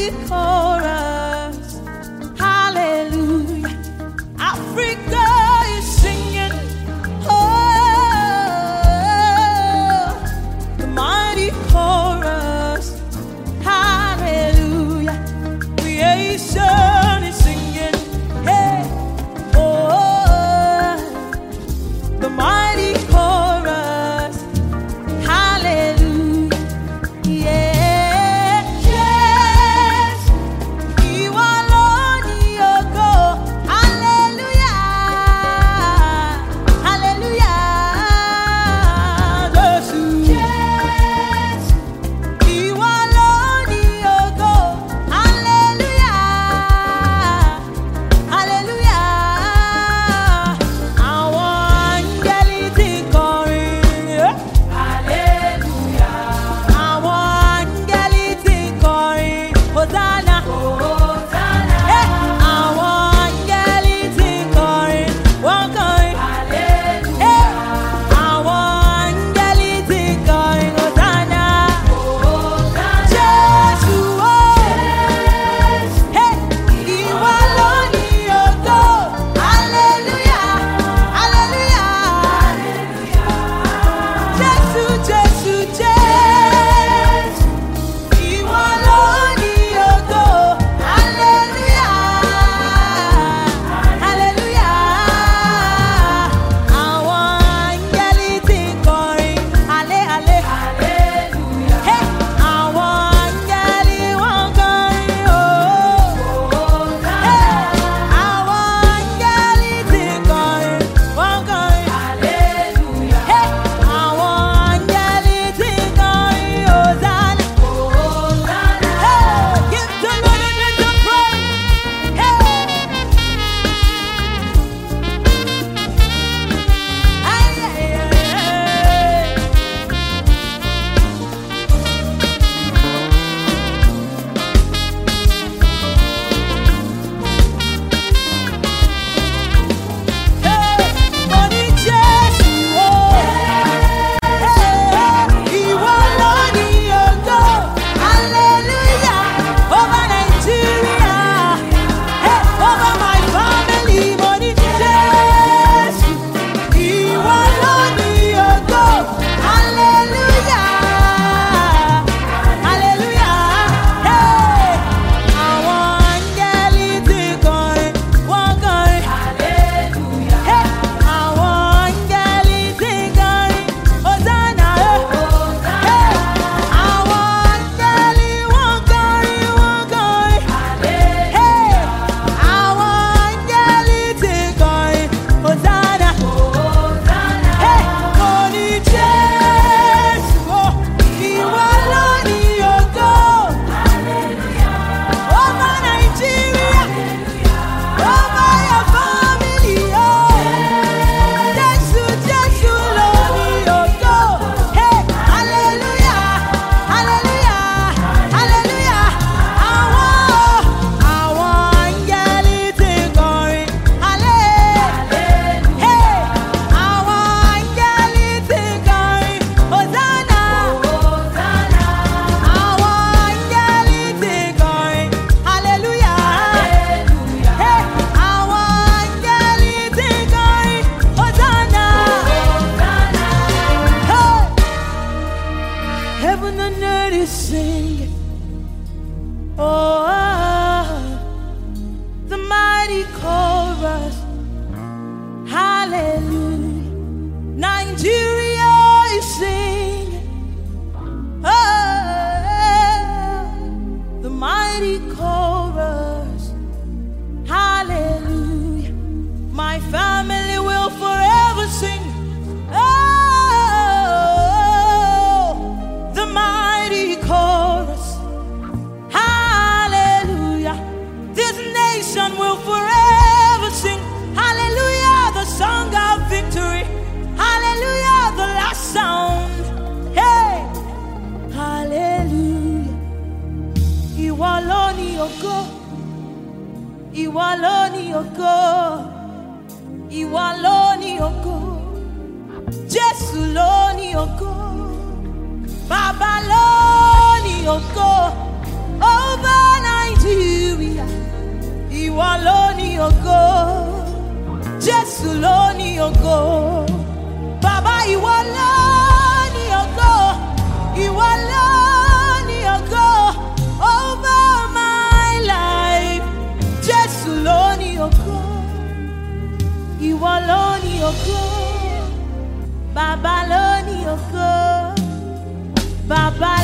chorus. Hallelujah. Africa is singing. Oh, the mighty chorus. Hallelujah. Creation is singing. Hey, oh, the mighty chorus. Hallelujah. Yeah. Yes. You alone, you go. Hallelujah. Hallelujah. Yes. You alone, you go. Hallelujah. Hallelujah. Àwọn áńgẹ́lì ti kọrin. Hallelujah. Àwọn áńgẹ́lì ti kọrin. Hosanna. Hosanna. Àwọn áńgẹ́lì ti kọrin. Wọ́n kọrin. Hallelujah. Àwọn áńgẹ́lì ti kọrin. Hosanna. Hosanna. Jésù o. Ìwọ ló ní ògo. Hallelujah. Hallelujah. Jésù, Jésù, Jésù. Ìwọ ló ní ògo. Hallelujah. Hallelujah. Àwọn áńgẹ́lì ti kọrin. Hallé, hallé. Hallelujah. Àwọn áńgẹ́lì wọ́n kọrin. Oh. Àwọn áńgẹ́lì ti kọrin. Wọ́n kọrin. Hallelujah. Àwọn áńgẹ́lì ti kọrin. Hosanna. Hosanna. Give the Lord the praise. Ay, ay, ay, ay. Mo ní Jésù o. Ìwọ ló ní ògo. Hallelujah. Over Nigeria. Over my family. Mo ní Jésù. Ìwọ ló ní ògo. Hallelujah. Hallelujah. Àwọn áńgẹ́lì ti kọrin. Wọ́n kọrin. Hallelujah. Àwọn áńgẹ́lì ti kọrin. Hosanna. Àwọn áńgẹ́lì wọ́n kọrin. Wọ́n kọrin. Àwọn áńgẹ́lì ti kọrin. Hosanna. Mo ní Jésù o. Ìwọ ló ní ògo. Over Nigeria. Over your family. Oh. Jésù, Jésù ló ní ògo. Hallelujah. Hallelujah. Hallelujah. Àwọn áńgẹ́lì ti kọrin. Àwọn áńgẹ́lì ti kọrin. Hosanna. Àwọn áńgẹ́lì ti kọrin. Hallelujah. Àwọn áńgẹ́lì ti kọrin. Hosanna. Heaven and earth is singing. Oh, the mighty chorus. Hallelujah. Nigeria is singing. Oh, the mighty chorus. Hallelujah. My family will forever sing. Oh, the mighty chorus. Hallelujah. This nation will forever sing. Hallelujah. The song of victory. Hallelujah. The last sound. Hey. Hallelujah. Ìwọ ló ní ògo. Ìwọ ló ní ògo. Ìwọ ló ní ògo. Jésù ló ní ògo. Bàbá ló ní ògo. Over Nigeria. ògo. Bàbá ìwọ ló ní ògo. Ìwọ ló ní ògo. Over my life. Jésù ló ní ògo. Ìwọ ló ní ògo. Bàbá ló ní ògo. Bàbá